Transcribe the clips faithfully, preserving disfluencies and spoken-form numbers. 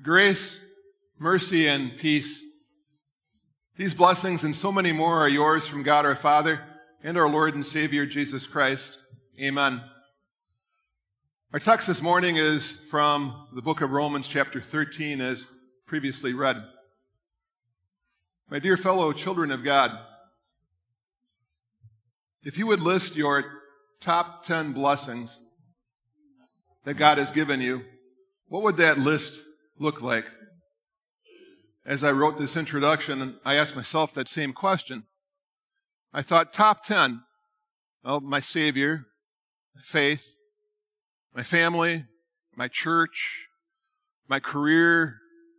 Grace, mercy, and peace. These blessings and so many more are yours from God our Father and our Lord and Savior Jesus Christ. Amen. Our text this morning is from the book of Romans chapter thirteen, as previously read. My dear fellow children of God, if you would list your top ten blessings that God has given you, what would that list look like? As I wrote this introduction, I asked myself that same question. I thought, top ten, well, my Savior, my faith, my family, my church, my career,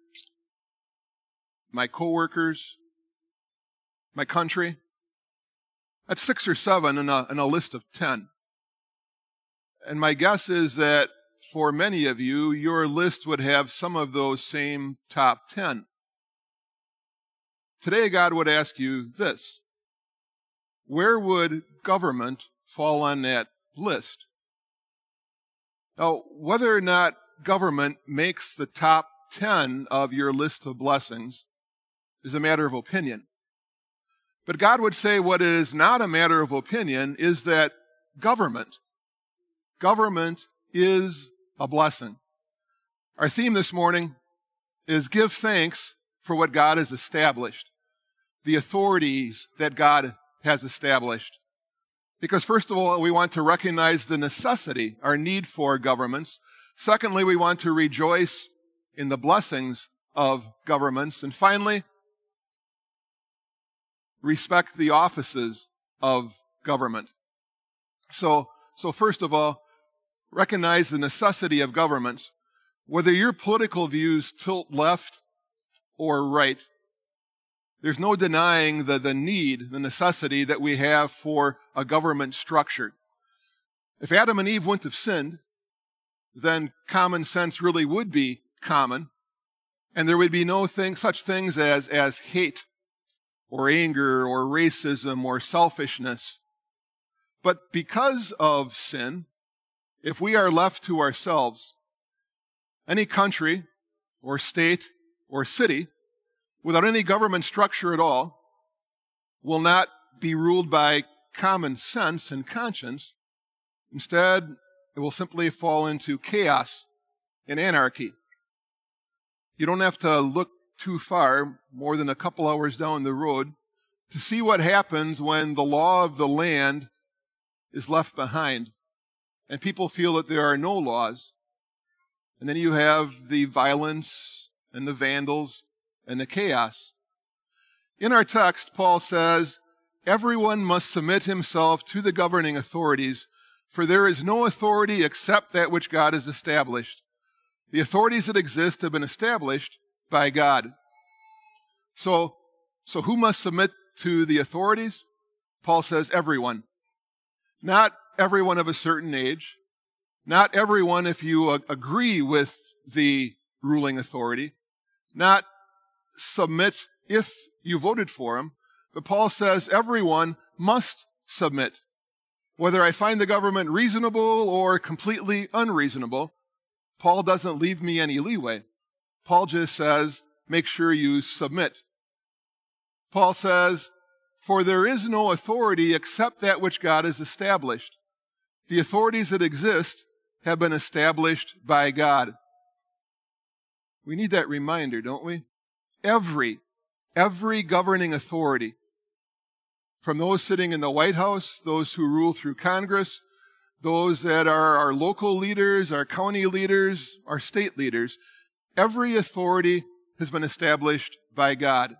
my coworkers, my country. That's six or seven in a, in a list of ten. And my guess is that for many of you, your list would have some of those same top ten. Today, God would ask you this: where would government fall on that list? Now, whether or not government makes the top ten of your list of blessings is a matter of opinion. But God would say what is not a matter of opinion is that government, government is a blessing. Our theme this morning is give thanks for what God has established, the authorities that God has established. Because first of all, we want to recognize the necessity, our need for governments. Secondly, we want to rejoice in the blessings of governments. And finally, respect the offices of government. So, so first of all, recognize the necessity of governments. Whether your political views tilt left or right, there's no denying the, the need, the necessity that we have for a government structure. If Adam and Eve wouldn't have sinned, then common sense really would be common, and there would be no thing, such things as, as hate or anger or racism or selfishness. But because of sin, if we are left to ourselves, any country or state or city without any government structure at all will not be ruled by common sense and conscience. Instead, it will simply fall into chaos and anarchy. You don't have to look too far, more than a couple hours down the road, to see what happens when the law of the land is left behind and people feel that there are no laws. And then you have the violence and the vandals and the chaos. In our text, Paul says, everyone must submit himself to the governing authorities, for there is no authority except that which God has established. The authorities that exist have been established by God. So, so who must submit to the authorities? Paul says everyone. Not everyone of a certain age. Not everyone if you agree with the ruling authority. Not submit if you voted for him. But Paul says everyone must submit. Whether I find the government reasonable or completely unreasonable, Paul doesn't leave me any leeway. Paul just says, make sure you submit. Paul says, for there is no authority except that which God has established. The authorities that exist have been established by God. We need that reminder, don't we? Every, every governing authority, from those sitting in the White House, those who rule through Congress, those that are our local leaders, our county leaders, our state leaders, every authority has been established by God.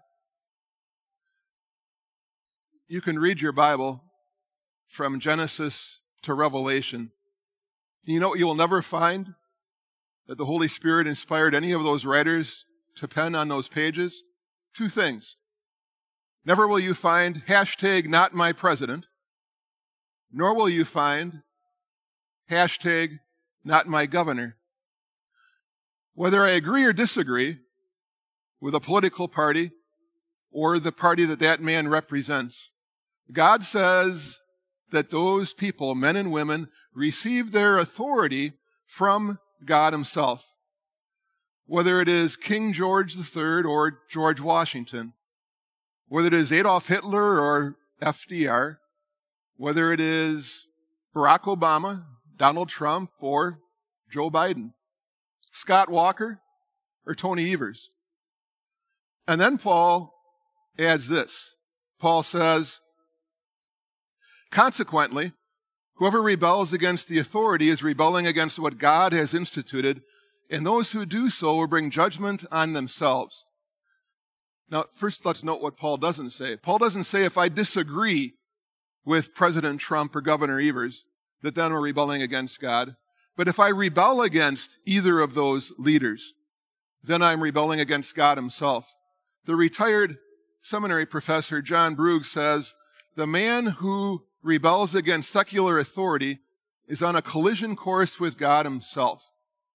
You can read your Bible from Genesis to Revelation. You know what you will never find? That the Holy Spirit inspired any of those writers to pen on those pages? Two things. Never will you find hashtag not my president, nor will you find hashtag not my governor. Whether I agree or disagree with a political party or the party that that man represents, God says that those people, men and women, receive their authority from God himself. whether it is King George the Third or George Washington, whether it is Adolf Hitler or F D R, whether it is Barack Obama, Donald Trump, or Joe Biden, Scott Walker, or Tony Evers. And then Paul adds this. Paul says, consequently, whoever rebels against the authority is rebelling against what God has instituted, and those who do so will bring judgment on themselves. Now, first let's note what Paul doesn't say. Paul doesn't say if I disagree with President Trump or Governor Evers, that then we're rebelling against God. But if I rebel against either of those leaders, then I'm rebelling against God himself. The retired seminary professor John Brugge says, the man who rebels against secular authority is on a collision course with God himself.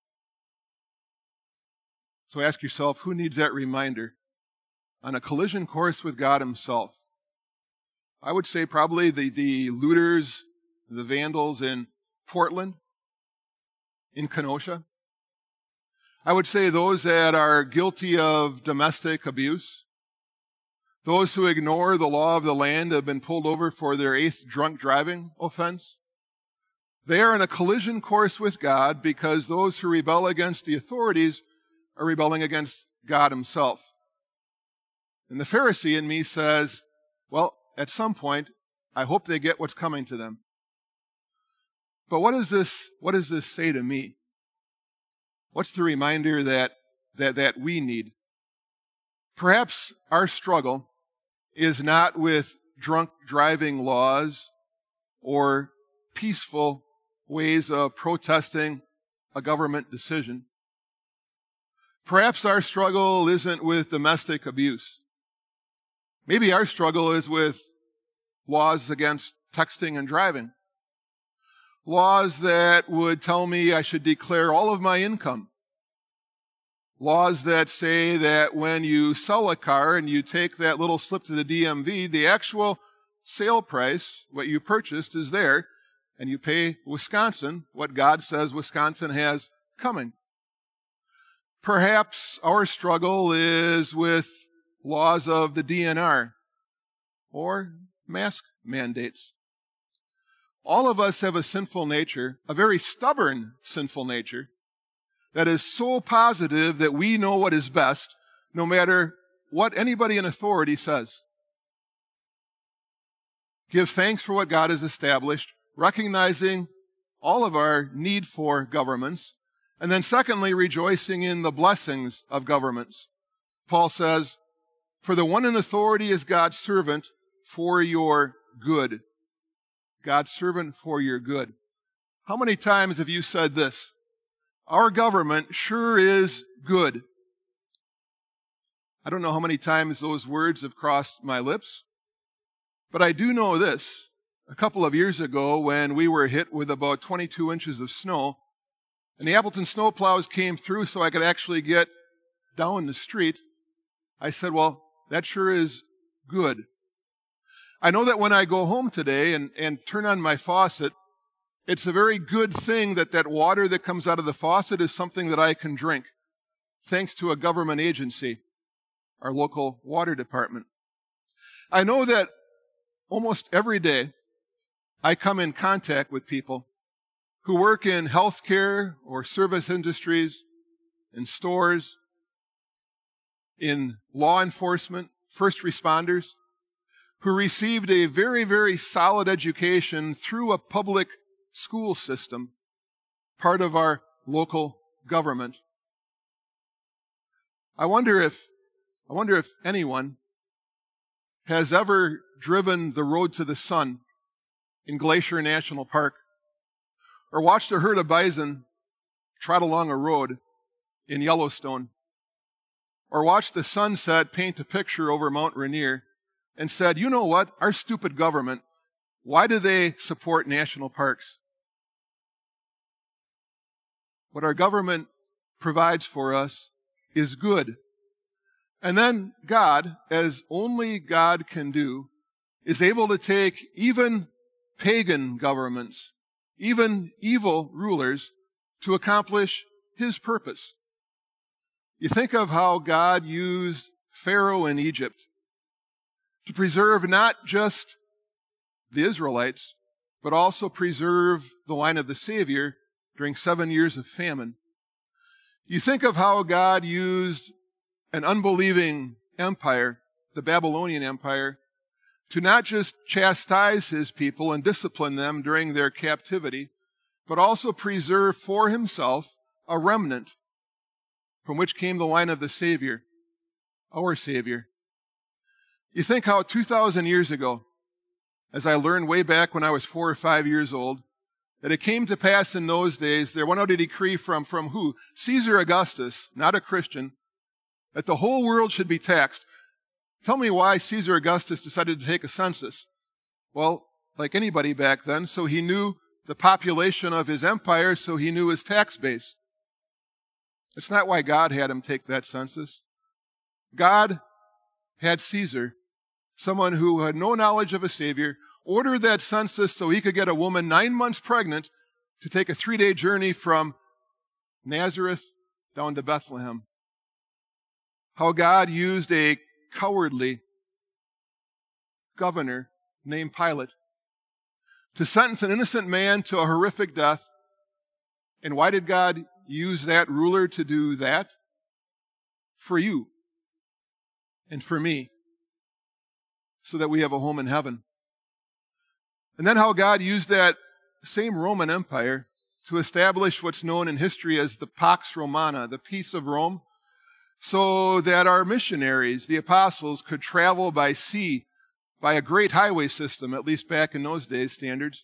So ask yourself, who needs that reminder? On a collision course with God himself. I would say probably the, the looters, the vandals in Portland, in Kenosha. I would say those that are guilty of domestic abuse, those who ignore the law of the land have been pulled over for their eighth drunk driving offense. They are in a collision course with God because those who rebel against the authorities are rebelling against God himself. And the Pharisee in me says, well, at some point, I hope they get what's coming to them. But what does this, what does this say to me? What's the reminder that, that, that we need? Perhaps our struggle is not with drunk driving laws or peaceful ways of protesting a government decision. Perhaps our struggle isn't with domestic abuse. Maybe our struggle is with laws against texting and driving. Laws that would tell me I should declare all of my income. Laws that say that when you sell a car and you take that little slip to the D M V, the actual sale price, what you purchased, is there, and you pay Wisconsin what God says Wisconsin has coming. Perhaps our struggle is with laws of the D N R or mask mandates. All of us have a sinful nature, a very stubborn sinful nature, that is so positive that we know what is best, no matter what anybody in authority says. Give thanks for what God has established, recognizing all of our need for governments, and then secondly, rejoicing in the blessings of governments. Paul says, for the one in authority is God's servant for your good. God's servant for your good. How many times have you said this? Our government sure is good. I don't know how many times those words have crossed my lips, but I do know this. A couple of years ago, when we were hit with about twenty-two inches of snow, and the Appleton snowplows came through so I could actually get down the street, I said, well, that sure is good. I know that when I go home today and, and turn on my faucet, it's a very good thing that that water that comes out of the faucet is something that I can drink, thanks to a government agency, our local water department. I know that almost every day I come in contact with people who work in healthcare or service industries, in stores, in law enforcement, first responders, who received a very, very solid education through a public school system, part of our local government. I wonder if, I wonder if anyone has ever driven the road to the sun in Glacier National Park, or watched a herd of bison trot along a road in Yellowstone, or watched the sunset paint a picture over Mount Rainier, and said, you know what, our stupid government, why do they support national parks? What our government provides for us is good. And then God, as only God can do, is able to take even pagan governments, even evil rulers, to accomplish his purpose. You think of how God used Pharaoh in Egypt to preserve not just the Israelites, but also preserve the line of the Savior during seven years of famine. You think of how God used an unbelieving empire, the Babylonian Empire, to not just chastise his people and discipline them during their captivity, but also preserve for himself a remnant from which came the line of the Savior, our Savior. You think how two thousand years ago, as I learned way back when I was four or five years old, that it came to pass in those days, there went out a decree from, from who? Caesar Augustus, not a Christian, that the whole world should be taxed. Tell me why Caesar Augustus decided to take a census. Well, like anybody back then, so he knew the population of his empire, so he knew his tax base. It's not why God had him take that census. God had Caesar, someone who had no knowledge of a Savior, order that census so he could get a woman nine months pregnant to take a three-day journey from Nazareth down to Bethlehem. How God used a cowardly governor named Pilate to sentence an innocent man to a horrific death. And why did God use that ruler to do that? For you and for me, so that we have a home in heaven. And then how God used that same Roman Empire to establish what's known in history as the Pax Romana, the peace of Rome, so that our missionaries, the apostles, could travel by sea, by a great highway system, at least back in those days' standards.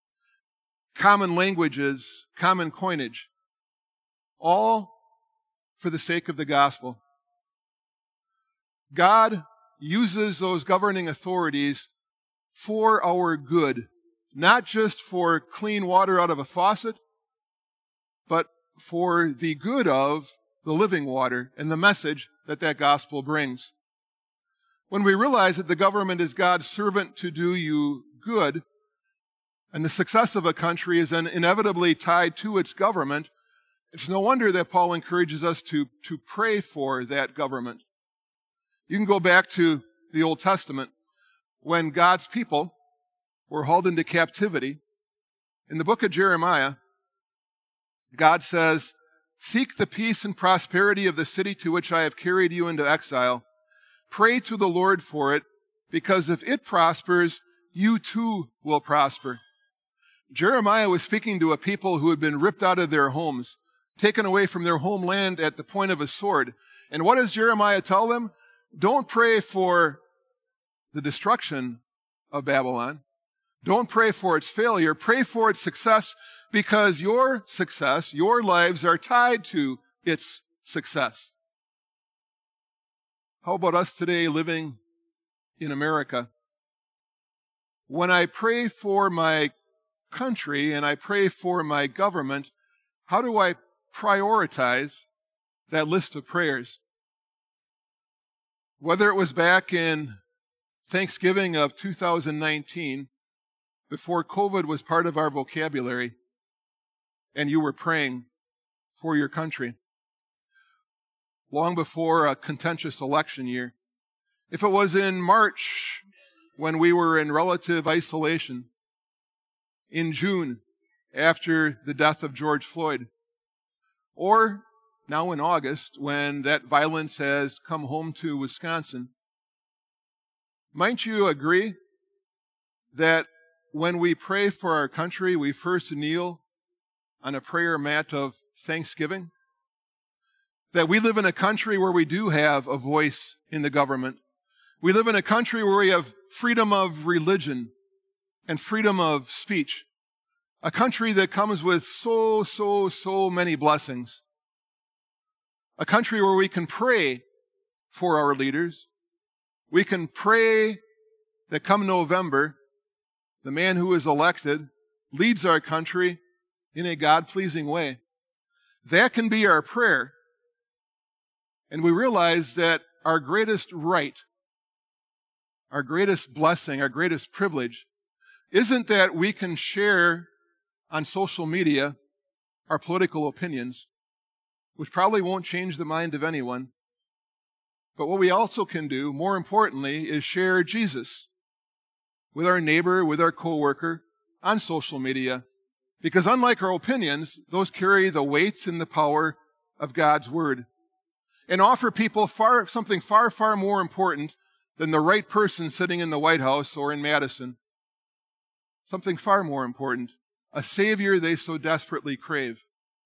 Common languages, common coinage, all for the sake of the gospel. God uses those governing authorities for our good, not just for clean water out of a faucet, but for the good of the living water and the message that that gospel brings. When we realize that the government is God's servant to do you good, and the success of a country is then inevitably tied to its government, it's no wonder that Paul encourages us to, to pray for that government. You can go back to the Old Testament when God's people were hauled into captivity. In the book of Jeremiah, God says, "Seek the peace and prosperity of the city to which I have carried you into exile. Pray to the Lord for it, because if it prospers, you too will prosper." Jeremiah was speaking to a people who had been ripped out of their homes, taken away from their homeland at the point of a sword. And what does Jeremiah tell them? Don't pray for the destruction of Babylon. Don't pray for its failure. Pray for its success, because your success, your lives are tied to its success. How about us today living in America? When I pray for my country and I pray for my government, how do I prioritize that list of prayers? Whether it was back in Thanksgiving of two thousand nineteen, before COVID was part of our vocabulary, and you were praying for your country, long before a contentious election year. If it was in March when we were in relative isolation, in June after the death of George Floyd, or now in August when that violence has come home to Wisconsin, might you agree that when we pray for our country, we first kneel on a prayer mat of thanksgiving? That we live in a country where we do have a voice in the government. We live in a country where we have freedom of religion and freedom of speech. A country that comes with so, so, so many blessings. A country where we can pray for our leaders. We can pray that come November, the man who is elected leads our country in a God-pleasing way. That can be our prayer. And we realize that our greatest right, our greatest blessing, our greatest privilege, isn't that we can share on social media our political opinions. which probably won't change the mind of anyone. But what we also can do, more importantly, is share Jesus with our neighbor, with our coworker, on social media. Because unlike our opinions, those carry the weight and the power of God's Word. And offer people far, something far, far more important than the right person sitting in the White House or in Madison. Something far more important. A Savior they so desperately crave.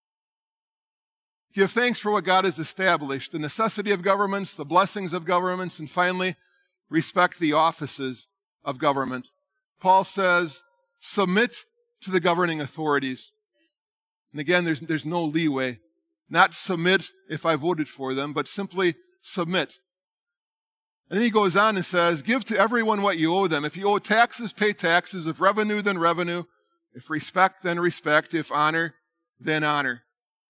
Give thanks for what God has established, the necessity of governments, the blessings of governments, and finally, respect the offices of government. Paul says, submit to the governing authorities. And again, there's, there's no leeway. Not submit if I voted for them, but simply submit. And then he goes on and says, give to everyone what you owe them. If you owe taxes, pay taxes. If revenue, then revenue. If respect, then respect. If honor, then honor.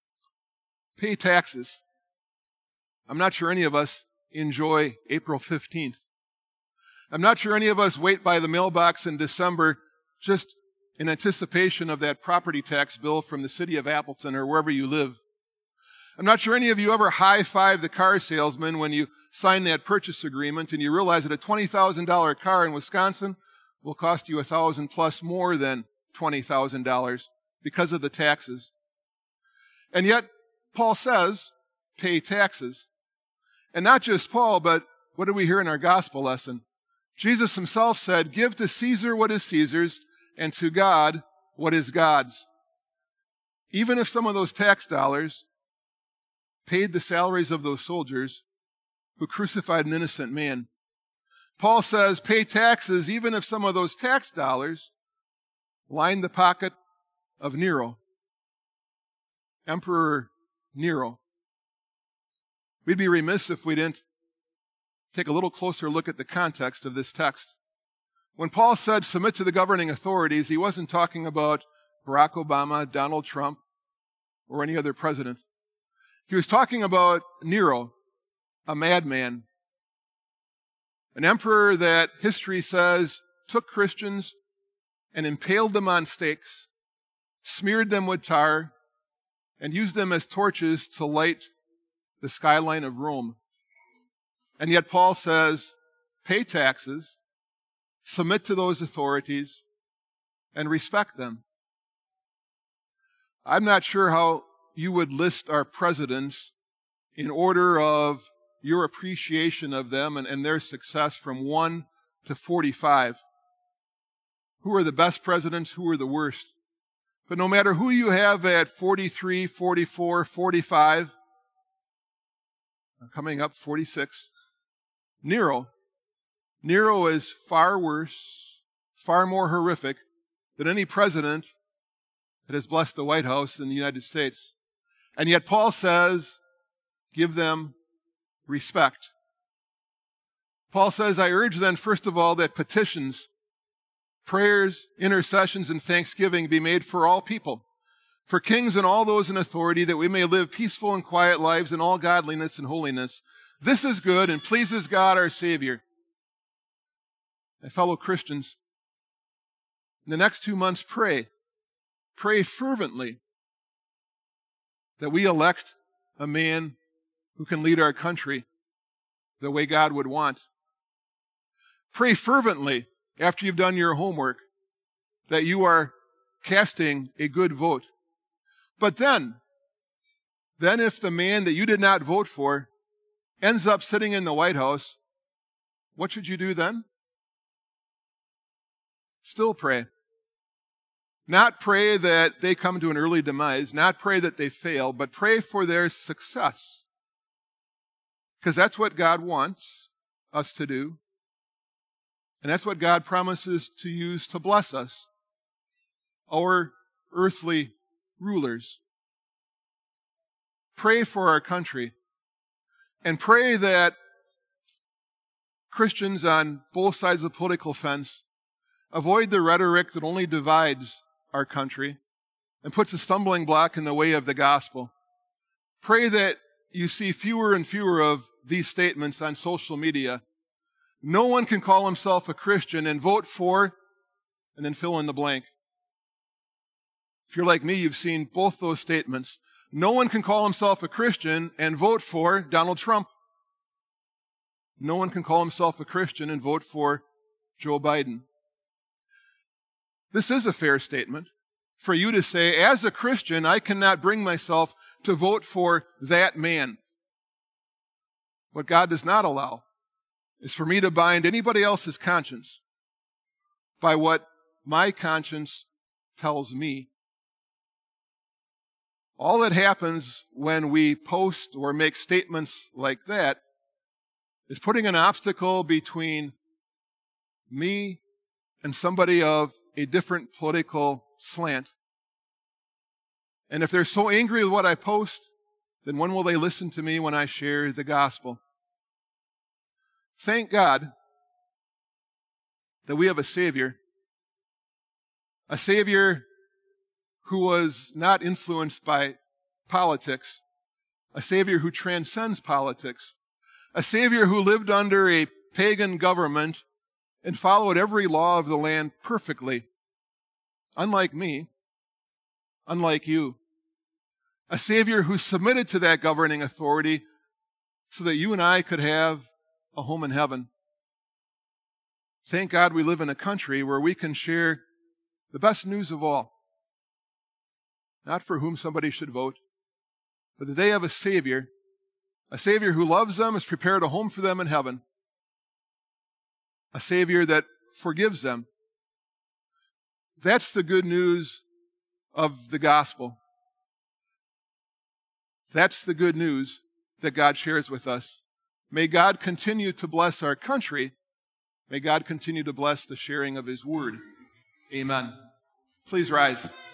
Pay taxes. I'm not sure any of us enjoy April fifteenth. I'm not sure any of us wait by the mailbox in December just in anticipation of that property tax bill from the city of Appleton or wherever you live. I'm not sure any of you ever high-five the car salesman when you sign that purchase agreement and you realize that a twenty thousand dollars car in Wisconsin will cost you one thousand dollars plus more than twenty thousand dollars because of the taxes. And yet, Paul says, pay taxes. And not just Paul, but what do we hear in our gospel lesson? Jesus himself said, give to Caesar what is Caesar's, and to God what is God's. Even if some of those tax dollars paid the salaries of those soldiers who crucified an innocent man. Paul says, pay taxes even if some of those tax dollars line the pocket of Nero, Emperor Nero. We'd be remiss if we didn't take a little closer look at the context of this text. When Paul said submit to the governing authorities, he wasn't talking about Barack Obama, Donald Trump, or any other president. He was talking about Nero, a madman, an emperor that history says took Christians and impaled them on stakes, smeared them with tar, and used them as torches to light the skyline of Rome. And yet Paul says, pay taxes, submit to those authorities, and respect them. I'm not sure how you would list our presidents in order of your appreciation of them and, and their success from one to forty-five. Who are the best presidents? Who are the worst? But no matter who you have at forty-three, forty-four, forty-five, coming up forty-six, Nero. Nero is far worse, far more horrific than any president that has blessed the White House in the United States. And yet Paul says, give them respect. Paul says, I urge then, first of all, that petitions, prayers, intercessions, and thanksgiving be made for all people, for kings and all those in authority, that we may live peaceful and quiet lives in all godliness and holiness. This is good and pleases God our Savior. My fellow Christians, in the next two months, pray. Pray fervently that we elect a man who can lead our country the way God would want. Pray fervently after you've done your homework that you are casting a good vote. But then, then if the man that you did not vote for ends up sitting in the White House, what should you do then? Still pray. Not pray that they come to an early demise, not pray that they fail, but pray for their success. Because that's what God wants us to do. And that's what God promises to use to bless us, our earthly rulers. Pray for our country. And pray that Christians on both sides of the political fence avoid the rhetoric that only divides our country and puts a stumbling block in the way of the gospel. Pray that you see fewer and fewer of these statements on social media. No one can call himself a Christian and vote for, and then fill in the blank. If you're like me, you've seen both those statements. No one can call himself a Christian and vote for Donald Trump. No one can call himself a Christian and vote for Joe Biden. This is a fair statement for you to say, as a Christian, I cannot bring myself to vote for that man. What God does not allow is for me to bind anybody else's conscience by what my conscience tells me. All that happens when we post or make statements like that is putting an obstacle between me and somebody of a different political slant. And if they're so angry with what I post, then when will they listen to me when I share the gospel? Thank God that we have a Savior, a Savior who was not influenced by politics, a Savior who transcends politics, a Savior who lived under a pagan government and followed every law of the land perfectly, unlike me, unlike you. A Savior who submitted to that governing authority so that you and I could have a home in heaven. Thank God we live in a country where we can share the best news of all. Not for whom somebody should vote, but that they have a Savior, a Savior who loves them, has prepared a home for them in heaven, a Savior that forgives them. That's the good news of the gospel. That's the good news that God shares with us. May God continue to bless our country. May God continue to bless the sharing of His word. Amen. Please rise.